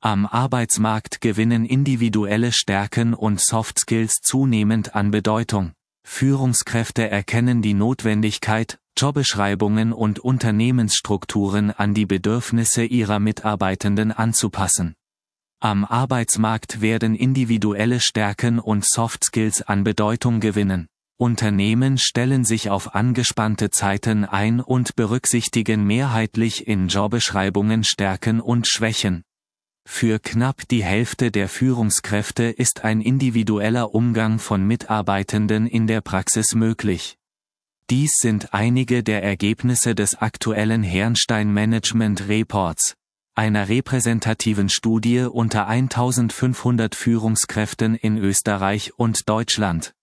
Am Arbeitsmarkt gewinnen individuelle Stärken und Soft Skills zunehmend an Bedeutung. Führungskräfte erkennen die Notwendigkeit, Jobbeschreibungen und Unternehmensstrukturen an die Bedürfnisse ihrer Mitarbeitenden anzupassen. Am Arbeitsmarkt werden individuelle Stärken und Soft Skills an Bedeutung gewinnen. Unternehmen stellen sich auf angespannte Zeiten ein und berücksichtigen mehrheitlich in Jobbeschreibungen Stärken und Schwächen. Für knapp die Hälfte der Führungskräfte ist ein individueller Umgang von Mitarbeitenden in der Praxis möglich. Dies sind einige der Ergebnisse des aktuellen Herrnstein Management Reports, einer repräsentativen Studie unter 1500 Führungskräften in Österreich und Deutschland.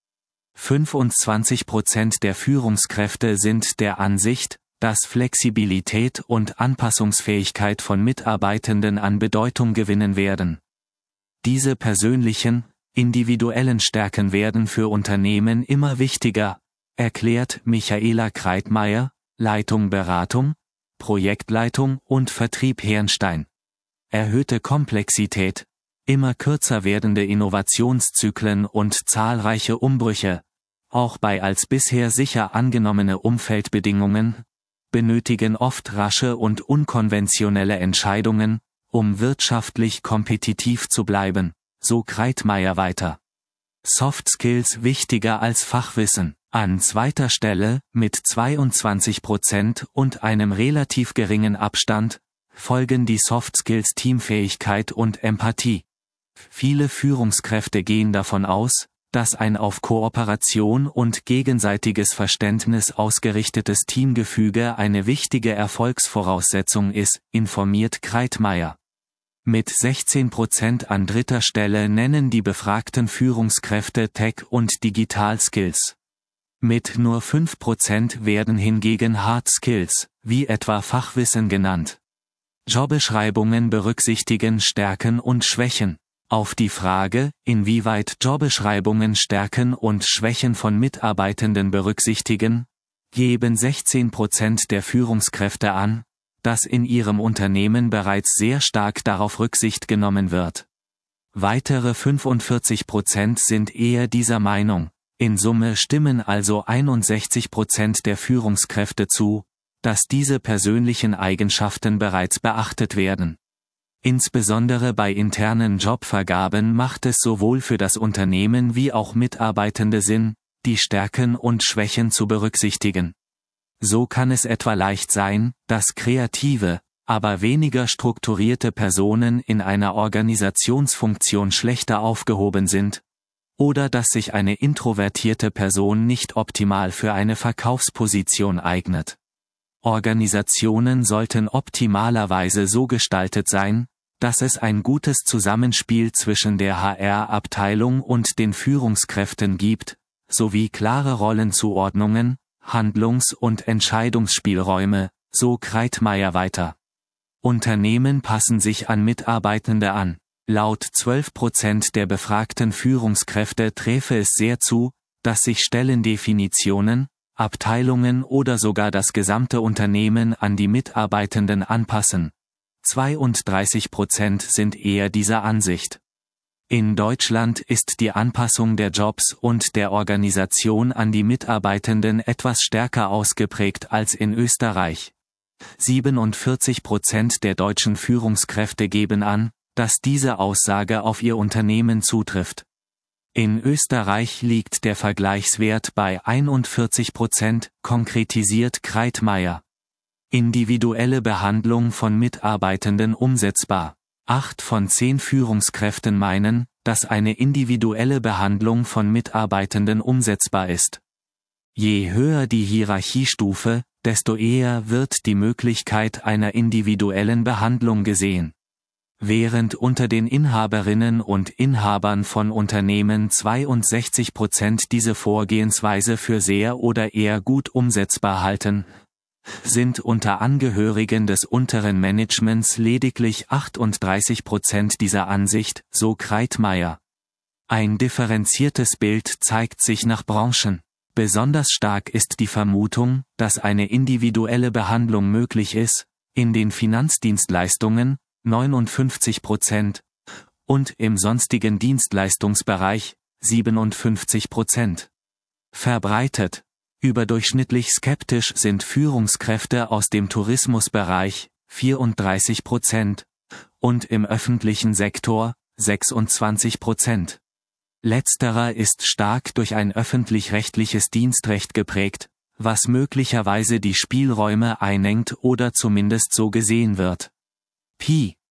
25% der Führungskräfte sind der Ansicht, dass Flexibilität und Anpassungsfähigkeit von Mitarbeitenden an Bedeutung gewinnen werden. Diese persönlichen, individuellen Stärken werden für Unternehmen immer wichtiger, erklärt Michaela Kreitmeier, Leitung Beratung, Projektleitung und Vertrieb Herrnstein. Erhöhte Komplexität, immer kürzer werdende Innovationszyklen und zahlreiche Umbrüche, auch bei als bisher sicher angenommene Umfeldbedingungen, benötigen oft rasche und unkonventionelle Entscheidungen, um wirtschaftlich kompetitiv zu bleiben, so Kreitmeier weiter. Soft Skills wichtiger als Fachwissen. An zweiter Stelle, mit 22% und einem relativ geringen Abstand, folgen die Soft Skills Teamfähigkeit und Empathie. Viele Führungskräfte gehen davon aus, dass ein auf Kooperation und gegenseitiges Verständnis ausgerichtetes Teamgefüge eine wichtige Erfolgsvoraussetzung ist, informiert Kreitmeier. Mit 16% an dritter Stelle nennen die befragten Führungskräfte Tech- und Digital-Skills. Mit nur 5% werden hingegen Hard Skills, wie etwa Fachwissen genannt. Jobbeschreibungen berücksichtigen Stärken und Schwächen. Auf die Frage, inwieweit Jobbeschreibungen Stärken und Schwächen von Mitarbeitenden berücksichtigen, geben 16% der Führungskräfte an, dass in ihrem Unternehmen bereits sehr stark darauf Rücksicht genommen wird. Weitere 45% sind eher dieser Meinung. In Summe stimmen also 61% der Führungskräfte zu, dass diese persönlichen Eigenschaften bereits beachtet werden. Insbesondere bei internen Jobvergaben macht es sowohl für das Unternehmen wie auch Mitarbeitende Sinn, die Stärken und Schwächen zu berücksichtigen. So kann es etwa leicht sein, dass kreative, aber weniger strukturierte Personen in einer Organisationsfunktion schlechter aufgehoben sind, oder dass sich eine introvertierte Person nicht optimal für eine Verkaufsposition eignet. Organisationen sollten optimalerweise so gestaltet sein, dass es ein gutes Zusammenspiel zwischen der HR-Abteilung und den Führungskräften gibt, sowie klare Rollenzuordnungen, Handlungs- und Entscheidungsspielräume, so Kreitmeier weiter. Unternehmen passen sich an Mitarbeitende an. Laut 12% der befragten Führungskräfte träfe es sehr zu, dass sich Stellendefinitionen, Abteilungen oder sogar das gesamte Unternehmen an die Mitarbeitenden anpassen. 32% sind eher dieser Ansicht. In Deutschland ist die Anpassung der Jobs und der Organisation an die Mitarbeitenden etwas stärker ausgeprägt als in Österreich. 47% der deutschen Führungskräfte geben an, dass diese Aussage auf ihr Unternehmen zutrifft. In Österreich liegt der Vergleichswert bei 41%, konkretisiert Kreitmeier. Individuelle Behandlung von Mitarbeitenden umsetzbar. 8 von 10 Führungskräften meinen, dass eine individuelle Behandlung von Mitarbeitenden umsetzbar ist. Je höher die Hierarchiestufe, desto eher wird die Möglichkeit einer individuellen Behandlung gesehen. Während unter den Inhaberinnen und Inhabern von Unternehmen 62% diese Vorgehensweise für sehr oder eher gut umsetzbar halten, sind unter Angehörigen des unteren Managements lediglich 38% dieser Ansicht, so Kreitmeier. Ein differenziertes Bild zeigt sich nach Branchen. Besonders stark ist die Vermutung, dass eine individuelle Behandlung möglich ist, in den Finanzdienstleistungen, 59%, und im sonstigen Dienstleistungsbereich, 57%. Verbreitet. Überdurchschnittlich skeptisch sind Führungskräfte aus dem Tourismusbereich, 34%, und im öffentlichen Sektor, 26%. Letzterer ist stark durch ein öffentlich-rechtliches Dienstrecht geprägt, was möglicherweise die Spielräume einengt oder zumindest so gesehen wird. Pi.